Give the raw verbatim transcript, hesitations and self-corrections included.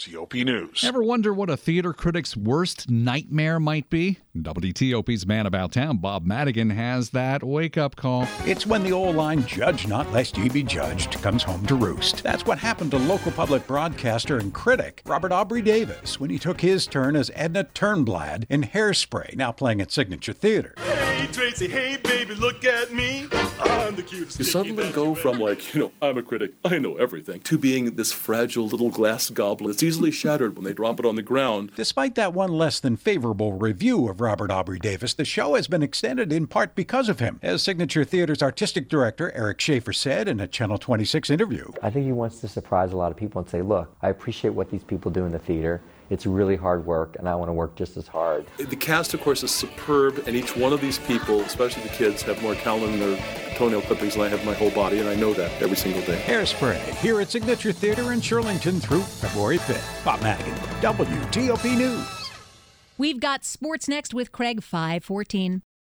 T O P News. Ever wonder what a theater critic's worst nightmare might be? W T O P's Man About Town, Bob Madigan, has that wake-up call. It's when the old line, "Judge not lest ye be judged," comes home to roost. That's what happened to local public broadcaster and critic Robert Aubrey Davis when he took his turn as Edna Turnblad in Hairspray, now playing at Signature Theater. Hey, Tracy, hey, baby, look at me. I'm the cutest. You suddenly go from, like, you know, I'm a critic, I know everything, to being this fragile little glass goblet. It's easily shattered when they drop it on the ground. Despite that one less than favorable review of Robert Aubrey Davis, the show has been extended in part because of him, as Signature Theater's artistic director Eric Schaefer said in a Channel twenty-six interview. I think he wants to surprise a lot of people and say, look, I appreciate what these people do in the theater. It's really hard work, and I want to work just as hard. The cast, of course, is superb, and each one of these people, especially the kids, have more talent in their toenail clippings than I have in my whole body, and I know that every single day. Hairspray, here at Signature Theater in Shirlington through February fifth. Bob Madigan, W T O P News. We've got sports next with Craig five fourteen.